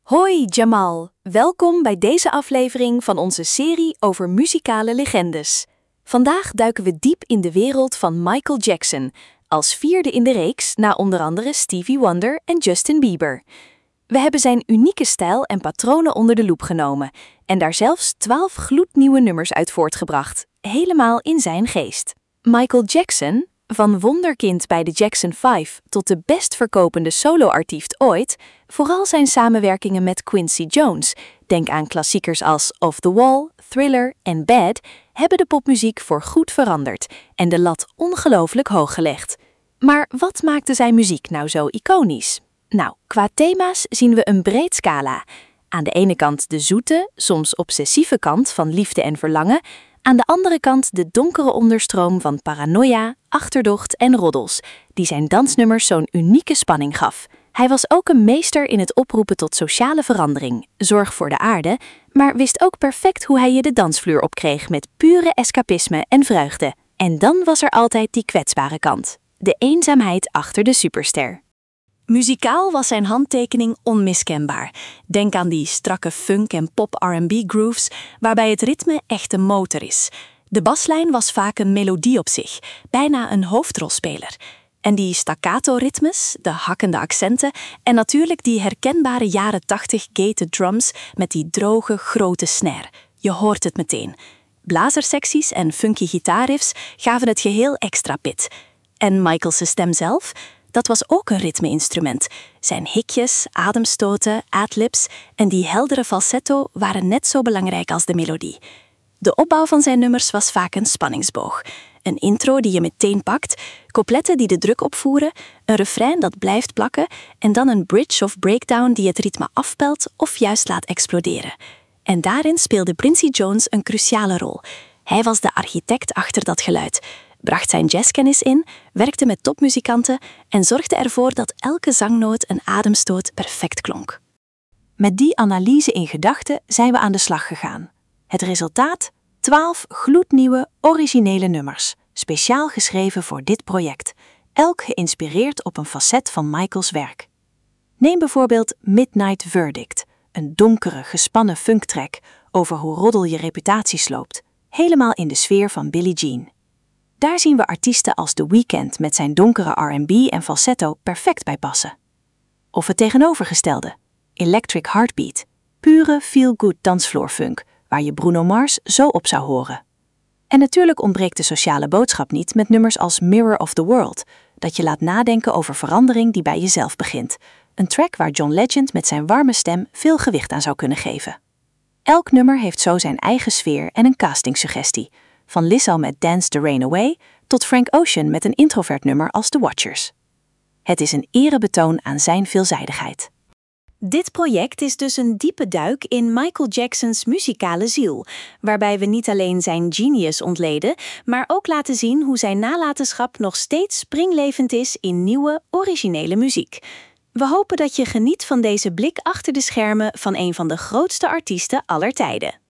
Hoi Jamal, welkom bij deze aflevering van onze serie over muzikale legendes. Vandaag duiken we diep in de wereld van Michael Jackson, als vierde in de reeks na onder andere Stevie Wonder en Justin Bieber. We hebben zijn unieke stijl en patronen onder de loep genomen en daar zelfs 12 gloednieuwe nummers uit voortgebracht, helemaal in zijn geest. Michael Jackson, van wonderkind bij de Jackson 5 tot de best verkopende solo-artiest ooit, vooral zijn samenwerkingen met Quincy Jones, denk aan klassiekers als Off the Wall, Thriller en Bad, hebben de popmuziek voorgoed veranderd en de lat ongelooflijk hoog gelegd. Maar wat maakte zijn muziek nou zo iconisch? Nou, qua thema's zien we een breed scala. Aan de ene kant de zoete, soms obsessieve kant van liefde en verlangen, aan de andere kant de donkere onderstroom van paranoia, achterdocht en roddels, die zijn dansnummers zo'n unieke spanning gaf. Hij was ook een meester in het oproepen tot sociale verandering, zorg voor de aarde, maar wist ook perfect hoe hij je de dansvloer opkreeg met pure escapisme en vreugde. En dan was er altijd die kwetsbare kant, de eenzaamheid achter de superster. Muzikaal was zijn handtekening onmiskenbaar. Denk aan die strakke funk- en pop-R&B grooves, waarbij het ritme echt een motor is. De baslijn was vaak een melodie op zich, bijna een hoofdrolspeler. En die staccato-ritmes, de hakkende accenten en natuurlijk die herkenbare jaren 80 gated drums met die droge, grote snare. Je hoort het meteen. Blazersecties en funky gitaarriffs gaven het geheel extra pit. En Michael's stem zelf? Dat was ook een ritme-instrument. Zijn hikjes, ademstoten, adlibs en die heldere falsetto waren net zo belangrijk als de melodie. De opbouw van zijn nummers was vaak een spanningsboog. Een intro die je meteen pakt, coupletten die de druk opvoeren, een refrein dat blijft plakken en dan een bridge of breakdown die het ritme afpelt of juist laat exploderen. En daarin speelde Quincy Jones een cruciale rol. Hij was de architect achter dat geluid, bracht zijn jazzkennis in, werkte met topmuzikanten en zorgde ervoor dat elke zangnoot en ademstoot perfect klonk. Met die analyse in gedachten zijn we aan de slag gegaan. Het resultaat? 12 gloednieuwe, originele nummers, speciaal geschreven voor dit project, elk geïnspireerd op een facet van Michaels werk. Neem bijvoorbeeld Midnight Verdict, een donkere, gespannen funktrack over hoe roddel je reputatie sloopt, helemaal in de sfeer van Billie Jean. Daar zien we artiesten als The Weeknd met zijn donkere R&B en falsetto perfect bij passen. Of het tegenovergestelde, Electric Heartbeat, pure feel-good dansvloerfunk, waar je Bruno Mars zo op zou horen. En natuurlijk ontbreekt de sociale boodschap niet met nummers als Mirror of the World, dat je laat nadenken over verandering die bij jezelf begint. Een track waar John Legend met zijn warme stem veel gewicht aan zou kunnen geven. Elk nummer heeft zo zijn eigen sfeer en een castingsuggestie, van Lizzo met Dance the Rain Away tot Frank Ocean met een introvert nummer als The Watchers. Het is een erebetoon aan zijn veelzijdigheid. Dit project is dus een diepe duik in Michael Jackson's muzikale ziel, waarbij we niet alleen zijn genius ontleden, maar ook laten zien hoe zijn nalatenschap nog steeds springlevend is in nieuwe, originele muziek. We hopen dat je geniet van deze blik achter de schermen van een van de grootste artiesten aller tijden.